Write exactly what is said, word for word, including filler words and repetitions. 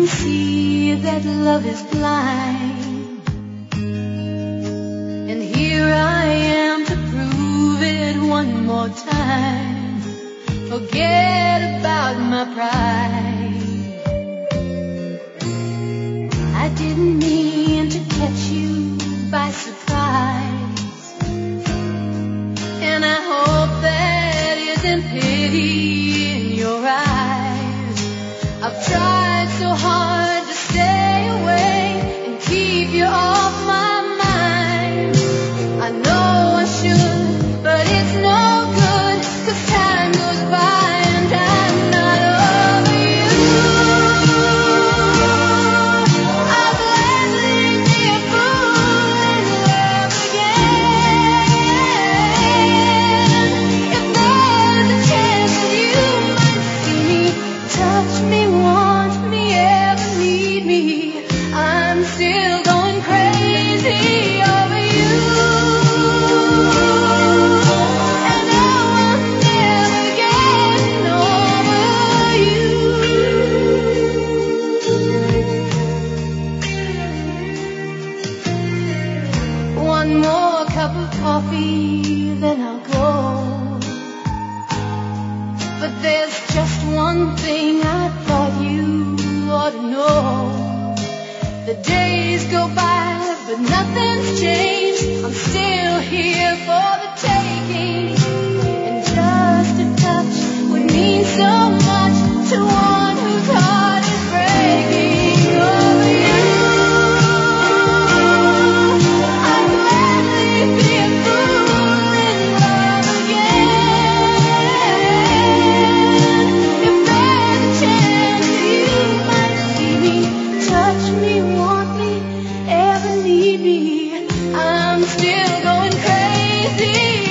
can see that love is blind, and here I am to prove it one more time. Forget about my pride. I didn't mean to catch you by surprise, and I hope that isn't pity in your eyes. I've tried so hard to stay away and keep you off my mind. I know I should, but it's no good, 'cause time goes by and I'm not over you. I'll gladly be a fool in love again. If there's a chance that you might see me, touch me, want me, ever need me, I'm still going crazy over you. And no, I'm never getting over you. One more cup of coffee, then I'll go. But there's just one thing I thought you ought to know. The days go by, but nothing's changed. I'm still here for the taking, and just a touch would mean so much to one whose heart is breaking over you. I'd gladly be a fool in love again. If there's a chance that you might see me, touch me, want me, ever need me, I'm still going crazy